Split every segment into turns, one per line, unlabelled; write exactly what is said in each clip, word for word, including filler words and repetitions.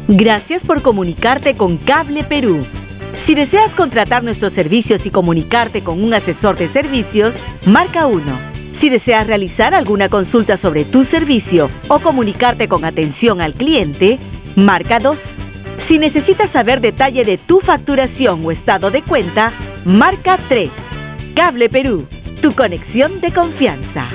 Gracias por comunicarte con Cable Perú. Si deseas contratar nuestros servicios y comunicarte con un asesor de servicios, marca uno. Si deseas realizar alguna consulta sobre tu servicio o comunicarte con atención al cliente, marca dos. Si necesitas saber detalle de tu facturación o estado de cuenta, marca tres. Cable Perú, tu conexión de confianza.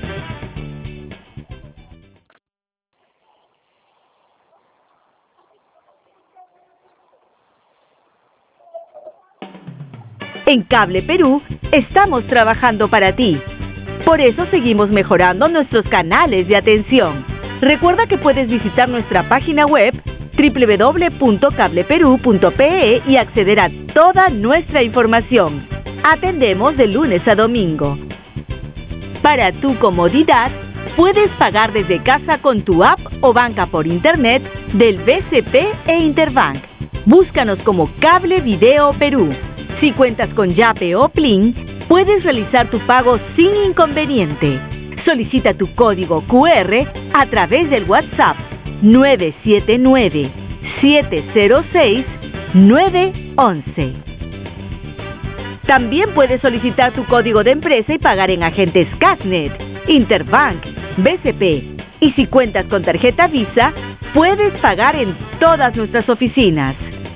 En Cable Perú, estamos trabajando para ti. Por eso seguimos mejorando nuestros canales de atención. Recuerda que puedes visitar nuestra página web doble u doble u doble u punto cable perú punto pe e y acceder a toda nuestra información. Atendemos de lunes a domingo. Para tu comodidad, puedes pagar desde casa con tu app o banca por internet del B C P e Interbank. Búscanos como Cable Video Perú. Si cuentas con Yape o Plin, puedes realizar tu pago sin inconveniente. Solicita tu código cu erre a través del WhatsApp nueve siete nueve, siete cero seis, nueve once. También puedes solicitar tu código de empresa y pagar en agentes Casnet, Interbank, B C P. Y si cuentas con tarjeta Visa, puedes pagar en todas nuestras oficinas.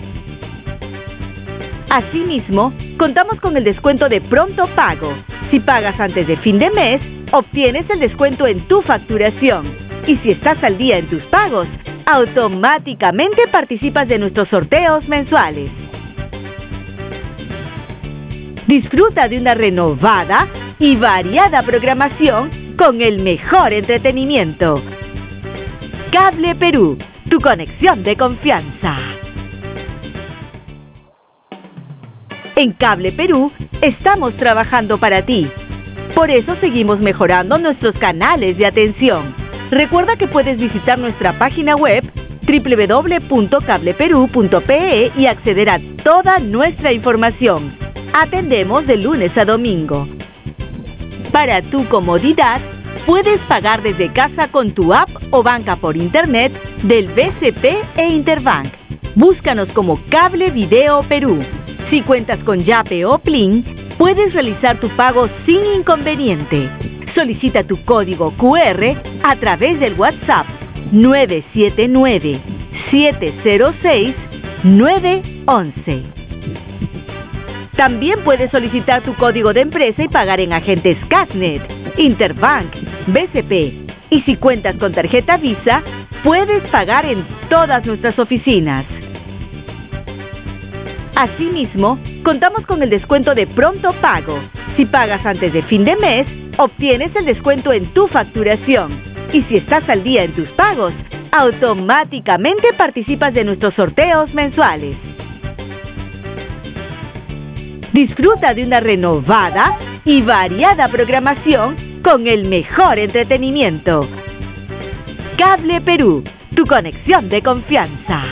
Asimismo, contamos con el descuento de pronto pago. Si pagas antes de fin de mes, obtienes el descuento en tu facturación. Y si estás al día en tus pagos, automáticamente participas de nuestros sorteos mensuales. Disfruta de una renovada y variada programación con el mejor entretenimiento. Cable Perú, tu conexión de confianza. En Cable Perú, estamos trabajando para ti. Por eso seguimos mejorando nuestros canales de atención. Recuerda que puedes visitar nuestra página web doble u doble u doble u punto cable perú punto pe e y acceder a toda nuestra información. Atendemos de lunes a domingo. Para tu comodidad, puedes pagar desde casa con tu app o banca por internet del B C P e Interbank. Búscanos como Cable Video Perú. Si cuentas con Yape o Plin, puedes realizar tu pago sin inconveniente. Solicita tu código cu erre a través del WhatsApp nueve siete nueve, siete cero seis, nueve once. También puedes solicitar tu código de empresa y pagar en agentes Casnet, Interbank, B C P. Y si cuentas con tarjeta Visa, puedes pagar en todas nuestras oficinas. Asimismo, contamos con el descuento de pronto pago. Si pagas antes de fin de mes, obtienes el descuento en tu facturación. Y si estás al día en tus pagos, automáticamente participas de nuestros sorteos mensuales. Disfruta de una renovada y variada programación con el mejor entretenimiento. Cable Perú, tu conexión de confianza.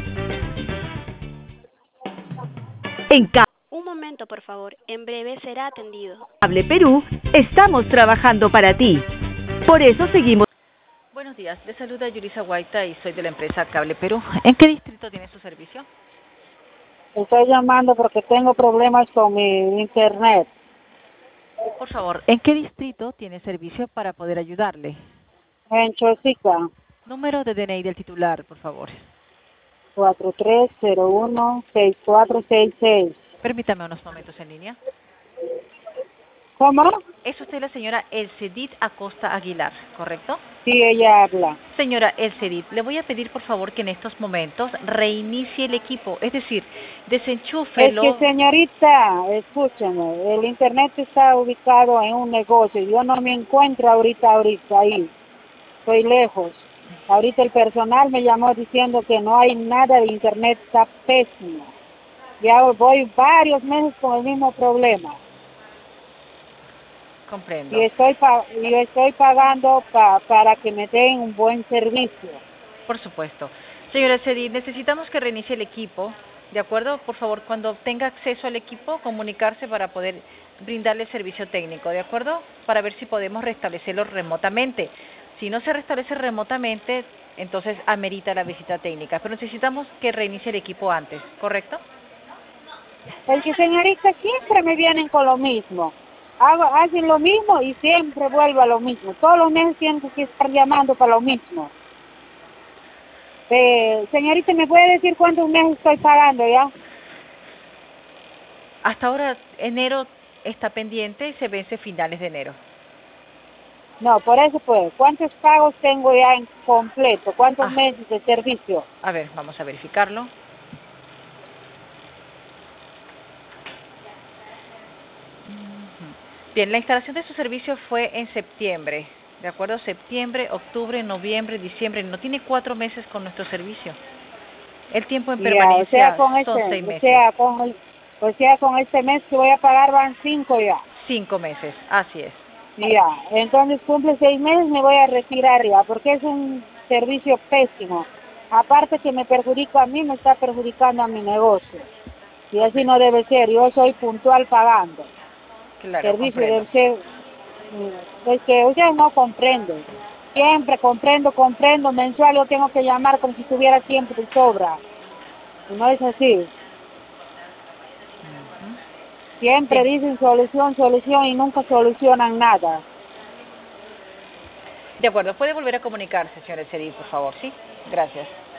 En
Un momento, por favor. En breve será atendido.
Cable Perú, estamos trabajando para ti. Por eso seguimos.
Buenos días, les saluda Yurisa Guaita y soy de la empresa Cable Perú. ¿En qué distrito tiene su servicio?
Estoy llamando porque tengo problemas con mi internet.
Por favor, ¿en qué distrito tiene servicio para poder ayudarle?
En Chosica.
Número de D N I del titular, por favor.
cuatro tres cero uno, seis cuatro seis seis.
Permítame unos momentos en línea.
¿Cómo?
Es usted la señora Elcedit Acosta Aguilar, ¿correcto?
Sí, ella habla.
Señora Elcedit, le voy a pedir por favor que en estos momentos reinicie el equipo, es decir, desenchúfelo.
Es que señorita, escúcheme, el internet está ubicado en un negocio. Yo no me encuentro ahorita, ahorita ahí. Estoy lejos. Ahorita el personal me llamó diciendo que no hay nada de internet, está pésimo. Ya voy varios meses con el mismo problema.
Comprendo.
Y estoy pa y estoy pagando pa para que me den un buen servicio.
Por supuesto. Señora Elcedit, necesitamos que reinicie el equipo, ¿de acuerdo? Por favor, cuando tenga acceso al equipo, comunicarse para poder brindarle servicio técnico, ¿de acuerdo? Para ver si podemos restablecerlo remotamente. Si no se restablece remotamente, entonces amerita la visita técnica. Pero necesitamos que reinicie el equipo antes, ¿correcto?
Porque señorita, siempre me vienen con lo mismo. Hago, hacen lo mismo y siempre vuelvo a lo mismo. Todos los meses tienen que estar llamando para lo mismo. Eh, señorita, ¿me puede decir cuántos meses estoy pagando ya?
Hasta ahora, enero está pendiente y se vence finales de enero.
No, por eso pues, ¿cuántos pagos tengo ya en completo? ¿Cuántos
Ah.
meses de servicio?
A ver, vamos a verificarlo. Bien, la instalación de su servicio fue en septiembre, ¿de acuerdo? Septiembre, octubre, noviembre, diciembre. No tiene cuatro meses con nuestro servicio. El tiempo en
Ya,
permanencia
o sea, con
son
este,
seis
o
meses.
sea, con el, o sea, con este mes que voy a pagar van cinco ya.
Cinco meses, así es.
Ya, entonces cumple seis meses, me voy a retirar ya, porque es un servicio pésimo. Aparte que me perjudica a mí, me está perjudicando a mi negocio. Y así no debe ser, yo soy puntual pagando.
Claro,
Servicio
comprendo.
debe ser, mm, es que ustedes no comprenden. Siempre comprendo, comprendo, mensual yo tengo que llamar como si tuviera tiempo de sobra. Y no es así.
Ujú.
Siempre
Bien.
dicen solución, solución y nunca solucionan nada.
De acuerdo, puede volver a comunicarse, señor Cedí, por favor, ¿sí? Gracias.